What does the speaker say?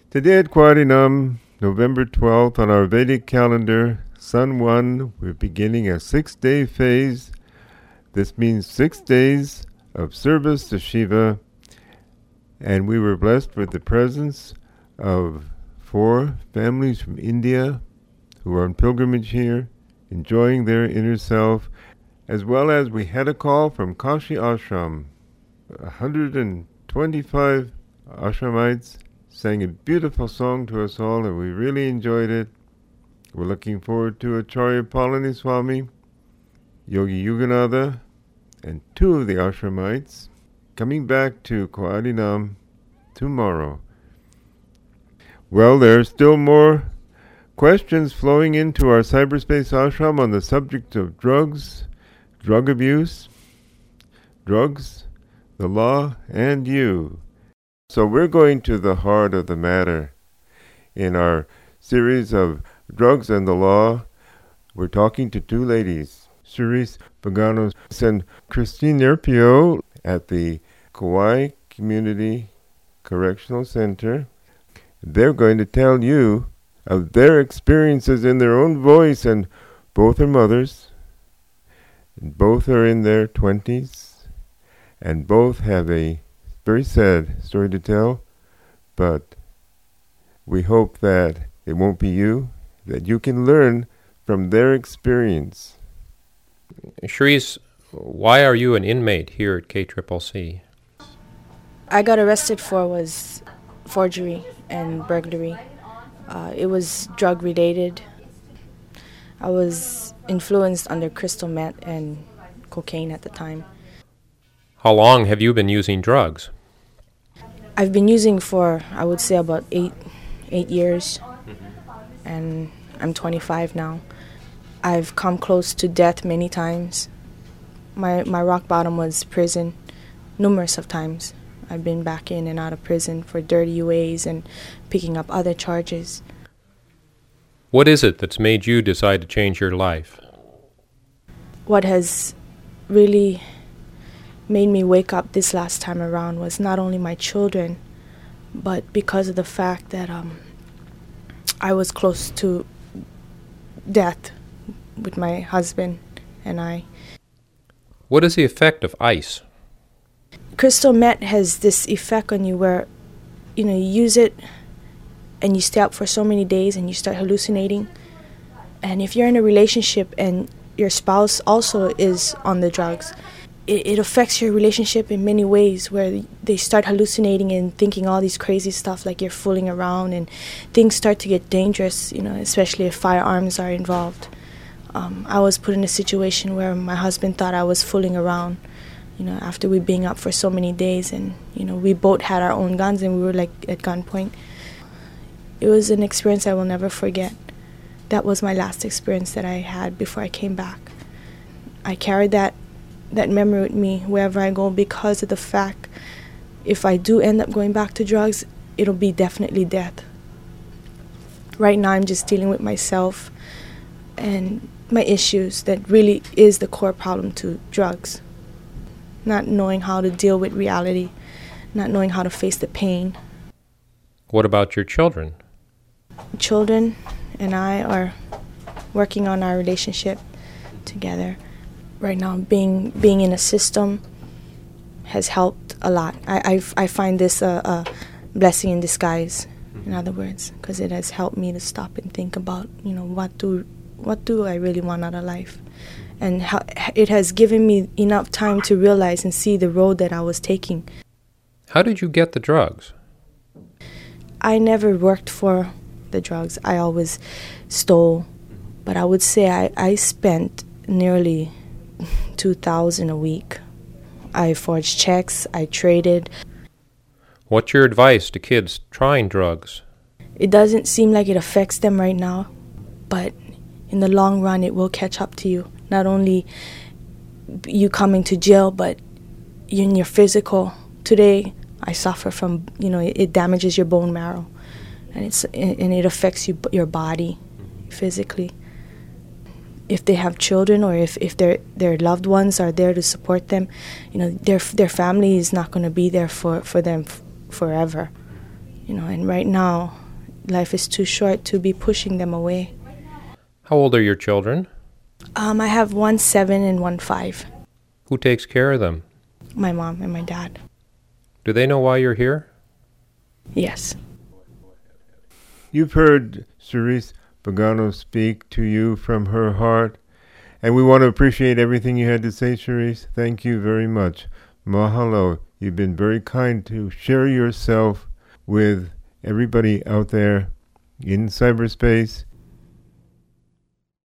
Today at Quadinam, November 12th, on our Vedic calendar, Sun 1, we're beginning a 6-day phase. This means 6 days of service to Shiva, and we were blessed with the presence of 4 families from India who are on pilgrimage here, enjoying their inner self, as well as we had a call from Kashi Ashram. 125 ashramites sang a beautiful song to us all, and we really enjoyed it. We're looking forward to Acharya Palaniswami, Yogi Yuganatha, and 2 of the ashramites coming back to Koadinam tomorrow. Well, there are still more questions flowing into our cyberspace ashram on the subject of drugs, drug abuse, drugs, the law, and you. So we're going to the heart of the matter. In our series of drugs and the law, we're talking to 2 ladies, Cerise Paganos and Christine Nerpio at the Kauai Community Correctional Center. They're going to tell you of their experiences in their own voice, and both are mothers, and both are in their 20s, and both have a very sad story to tell, but we hope that it won't be you, that you can learn from their experience. Cherise, why are you an inmate here at KCCC? I got arrested for was forgery and burglary. It was drug related. I was influenced under crystal meth and cocaine at the time. How long have you been using drugs? I've been using for, I would say, about 8 years, and I'm 25 now. I've come close to death many times. My rock bottom was prison, numerous of times. I've been back in and out of prison for dirty ways and picking up other charges. What is it that's made you decide to change your life? What has really made me wake up this last time around was not only my children, but because of the fact that I was close to death with my husband and I. What is the effect of ice? Crystal meth has this effect on you where, you use it and you stay up for so many days and you start hallucinating. And if you're in a relationship and your spouse also is on the drugs, it affects your relationship in many ways, where they start hallucinating and thinking all these crazy stuff like you're fooling around, and things start to get dangerous, especially if firearms are involved. I was put in a situation where my husband thought I was fooling around, after we being up for so many days, and, we both had our own guns and we were like at gunpoint. It was an experience I will never forget. That was my last experience that I had before I came back. I carried that memory with me wherever I go, because of the fact if I do end up going back to drugs, it'll be definitely death. Right now I'm just dealing with myself and my issues that really is the core problem to drugs. Not knowing how to deal with reality, not knowing how to face the pain. What about your children? Children and I are working on our relationship together. Right now, being in a system has helped a lot. I find this a blessing in disguise, in other words, because it has helped me to stop and think about, what do I really want out of life? And how it has given me enough time to realize and see the road that I was taking. How did you get the drugs? I never worked for the drugs. I always stole. But I would say I spent nearly $2,000 a week. I forged checks, I traded. What's your advice to kids trying drugs? It doesn't seem like it affects them right now, but in the long run it will catch up to you. Not only you coming to jail, but in your physical. Today I suffer from, it damages your bone marrow, and it affects your body physically. If they have children, or if their loved ones are there to support them, their family is not going to be there for them forever. And right now life is too short to be pushing them away. How old are your children? I have one 7 and one 5. Who takes care of them? My mom and my dad. Do they know why you're here? Yes. You've heard Cerise Pagano speak to you from her heart, and we want to appreciate everything you had to say, Cerise. Thank you very much. Mahalo. You've been very kind to share yourself with everybody out there in cyberspace